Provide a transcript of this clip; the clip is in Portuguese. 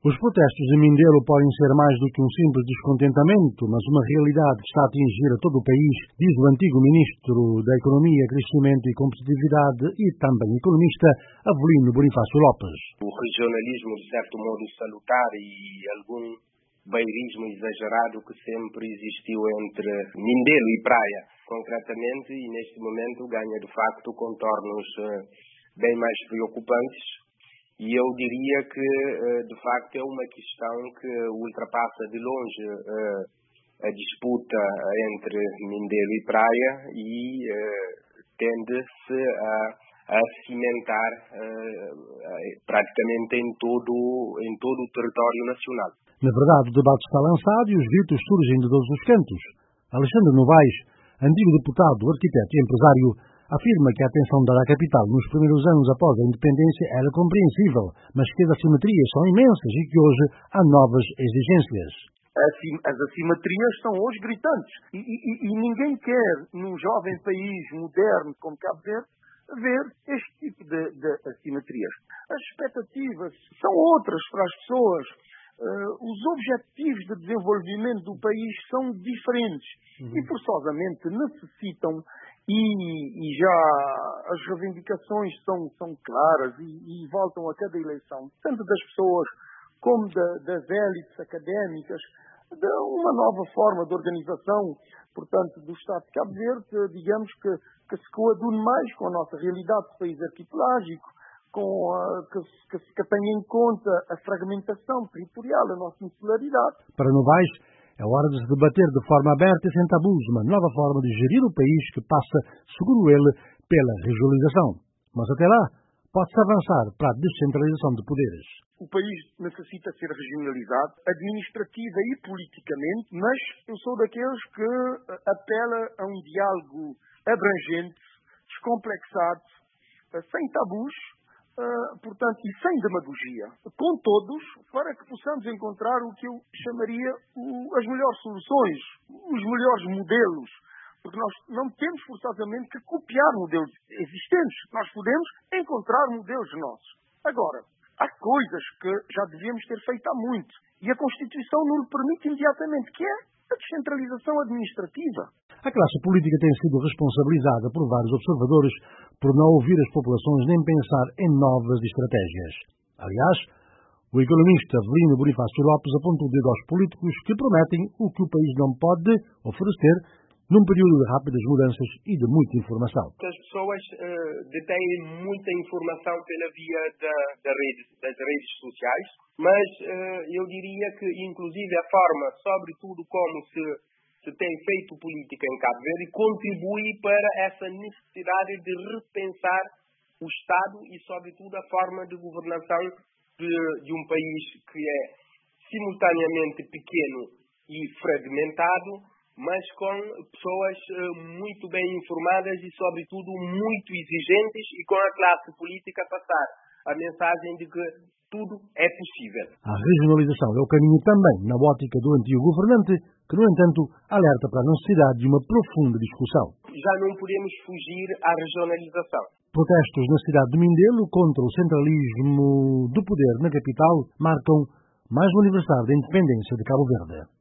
Os protestos em Mindelo podem ser mais do que um simples descontentamento, mas uma realidade que está a atingir a todo o país, diz o antigo ministro da Economia, Crescimento e Competitividade e também economista, Avelino Bonifácio Lopes. O regionalismo, de certo modo, salutar e algum bairismo exagerado que sempre existiu entre Mindelo e Praia, concretamente, e neste momento ganha de facto contornos bem mais preocupantes. E eu diria que, de facto, é uma questão que ultrapassa de longe a disputa entre Mindelo e Praia e tende-se a cimentar praticamente em todo o território nacional. Na verdade, o debate está lançado e os gritos surgem de todos os cantos. Alexandre Novaes, antigo deputado, arquiteto e empresário, afirma que a atenção dada à capital nos primeiros anos após a independência era compreensível, mas que as assimetrias são imensas e que hoje há novas exigências. As assimetrias são hoje gritantes e ninguém quer, num jovem país moderno como Cabo Verde, ver este tipo de assimetrias. As expectativas são outras para as pessoas. Os objetivos de desenvolvimento do país são diferentes e forçosamente necessitam, e já as reivindicações são claras e voltam a cada eleição, tanto das pessoas como das élites académicas, de uma nova forma de organização, portanto, do Estado de Cabo Verde, digamos que se coadune mais com a nossa realidade de país arquipelágico, que tenha em conta a fragmentação territorial, a nossa insularidade. Para Novaes, é hora de se debater de forma aberta e sem tabus uma nova forma de gerir o país que passa, segundo ele, pela regionalização. Mas até lá, pode-se avançar para a descentralização de poderes. O país necessita ser regionalizado, administrativa e politicamente, mas eu sou daqueles que apela a um diálogo abrangente, descomplexado, sem tabus, portanto, e sem demagogia, com todos, para que possamos encontrar o que eu chamaria as melhores soluções, os melhores modelos, porque nós não temos forçosamente que copiar modelos existentes, nós podemos encontrar modelos nossos. Agora, há coisas que já devíamos ter feito há muito, e a Constituição não lhe permite imediatamente, que é a descentralização administrativa. A classe política tem sido responsabilizada por vários observadores por não ouvir as populações nem pensar em novas estratégias. Aliás, o economista Avelino Bonifácio Lopes apontou o dedo aos políticos que prometem o que o país não pode oferecer num período de rápidas mudanças e de muita informação. As pessoas detêm muita informação pela via das redes sociais, mas eu diria que, inclusive, a forma, sobretudo como se tem feito política em Cabo Verde, contribui para essa necessidade de repensar o Estado e, sobretudo, a forma de governação de um país que é simultaneamente pequeno e fragmentado, mas com pessoas muito bem informadas e, sobretudo, muito exigentes e com a classe política a passar a mensagem de que tudo é possível. A regionalização é o caminho também na ótica do antigo governante, que, no entanto, alerta para a necessidade de uma profunda discussão. Já não podemos fugir à regionalização. Protestos na cidade de Mindelo contra o centralismo do poder na capital marcam mais um aniversário da independência de Cabo Verde.